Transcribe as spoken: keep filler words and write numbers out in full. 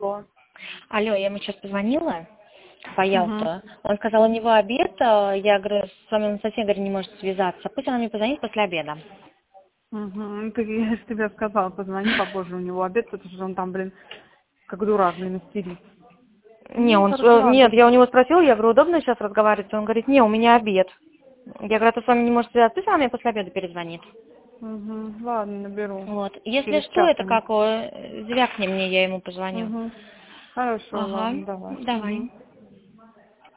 Что? Алло, я ему сейчас позвонила по Угу. Ялту. Он сказал, у него обед. а, Я говорю, с вами он совсем говорит, не может связаться. Пусть он мне позвонит после обеда. Угу. Ну, ты, я же тебе сказала, позвони попозже, у него обед, потому что он там, блин, как дурак, блин, истерит. Не, Ну, он, короче, с- нет, ладно. я у него спросила, я говорю, удобно сейчас разговаривать? Он говорит, не, у меня обед. Я говорю, а то с вами не может связаться, пусть он мне после обеда перезвонит. Угу. Ладно, наберу. Вот. Если Через что, час это ему. как, э, звякни мне, я ему позвоню. Угу. Хорошо, Ага, ладно, давай. давай. Угу.